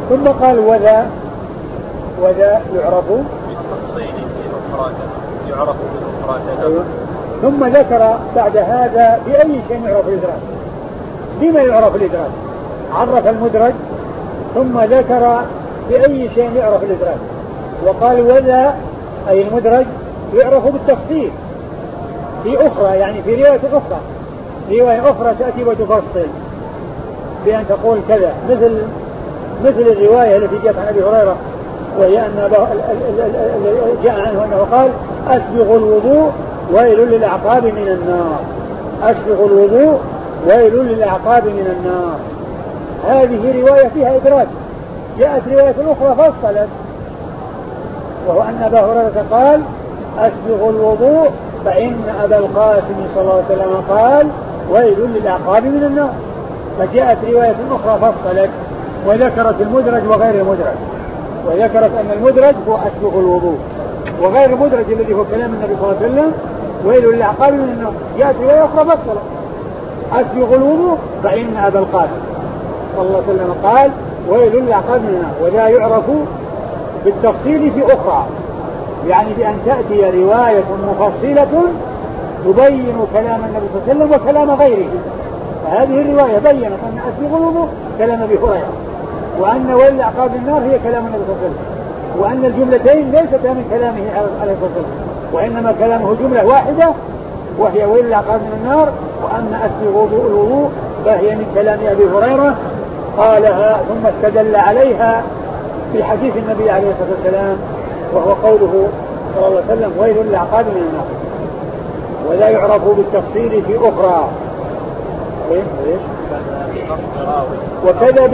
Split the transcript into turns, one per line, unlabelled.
ثم قال وذا يعرف
بالتفصيل يعرف بالمفرد.
أيوة. ثم ذكر بعد هذا بأي شيء يعرف الإدراج. بما يعرف الإدراج؟ عرف المدرج ثم ذكر بأي شيء يعرف الإدراج، وقال وذا أي المدرج يعرف بالتفصيل في أخرى، يعني في رواية أخرى تأتي وتفصل بأن تقول كذا، مثل الرواية التي جاءت عن أبي هريرة، وهي أن جاء عنه أنه قال أسبغ الوضوء ويل للأعقاب من النار. أسبغ الوضوء ويل للأعقاب من النار. هذه رواية فيها إدراج. جاءت رواية أخرى فصلت، وهو أن أبا هريرة قال أسبغ الوضوء فإن أبا القاسم صلى الله عليه وسلم قال ويل للأعقاب من النار. فجاءت رواية أخرى فصلت وذكرت المدرج وغير المدرج، وذكرت أن المدرج هو أسبغ الوضوء، وغير المدرج الذي هو كلام النبي صلى الله عليه وسلم ويل للأعقاب من النار. جاءت رواية أخرى فصلت أسبغ الوضوء فإن أبا القاسم صلى الله عليه وسلم قال ويل للأعقاب من النار. وذا يعرف بالتفصيل في أخرى، يعني بأن تأتي رواية مفصلة تبين كلام النبي صلى الله عليه وسلم وكلام غيره. فهذه الرواية بيّنت أن أسبغ الوضوء كلام أبي هريرة، وأن ويل لأعقاب النار هي كلام النبي صلى الله عليه وسلم، وأن الجملتين ليستا من كلامه عليه الصلاة والسلام، وإنما كلامه جملة واحدة وهي ويل لأعقاب من النار، وأن أسبغ الوضوء فهي من كلام أبي هريرة قالها ثم استدل عليها في حديث النبي عليه الصلاة والسلام، وهو قوله صلى الله عليه وسلم ويل للأعقاب من النار. ولا يعرف بالتفصيل في أخرى. وكذا